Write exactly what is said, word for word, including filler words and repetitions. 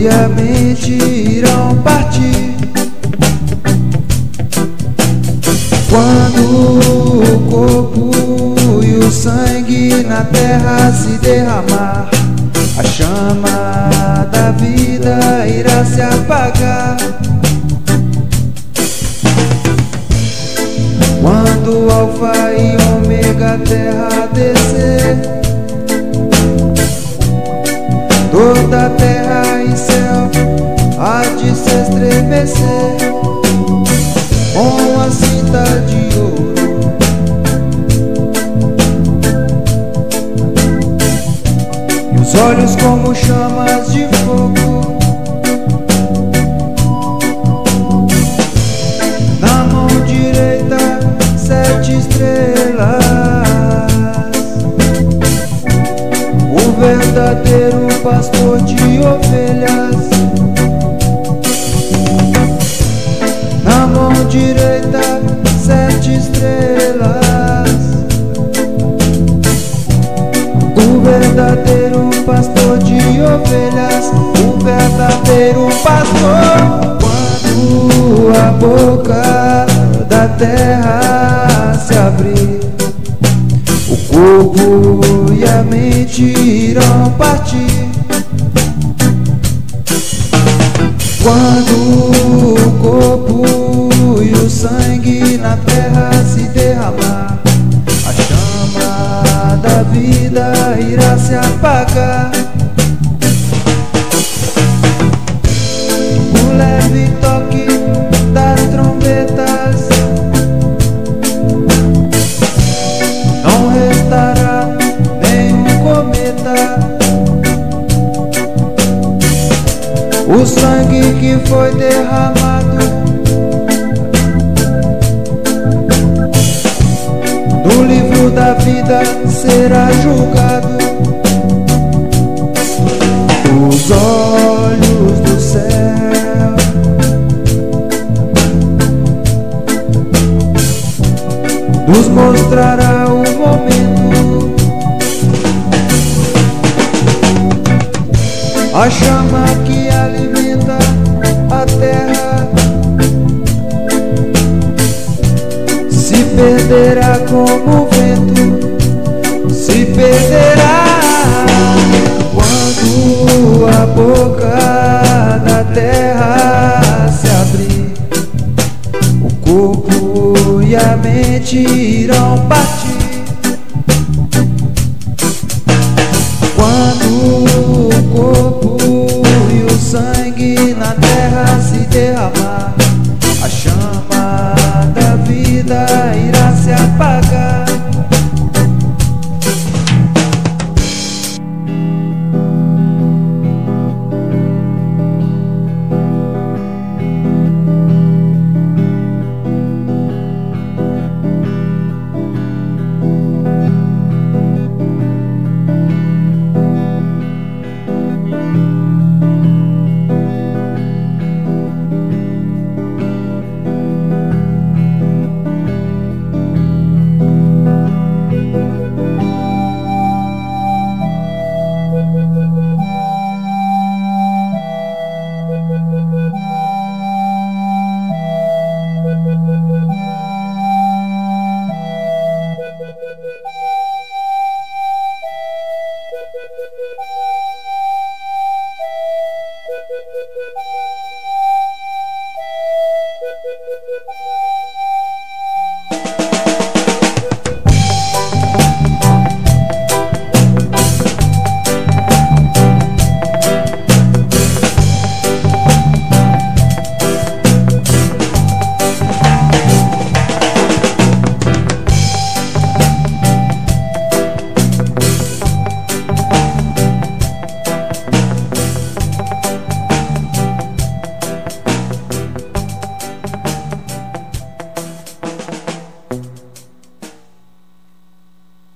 e a mente irão partir. Quando o corpo e o sangue na terra se derramar, a chama da vida irá se apagar. Quando o alfa e ômega a terra descer, toda terra e céu há de se estremecer com a cinta de ouro. E os olhos como chamas de fogo, na mão direita sete estrelas. O verdadeiro pastor de ovelhas, na mão direita sete estrelas. O verdadeiro pastor de ovelhas, o verdadeiro pastor. Quando a boca da terra se abrir, o corpo e a mente irão partir. Quando o corpo e o sangue na terra se derramar, a chama da vida irá se apagar. O leve toque das trombetas, não restará nenhum cometa. O sangue que foi derramado no livro da vida será julgado. Os olhos do céu nos mostrará o momento, a chama que alimenta a terra se perderá como o vento, se perderá. Quando a boca da terra se abrir, o corpo e a mente irão partir. Quando o corpo e o sangue na terra se derramar,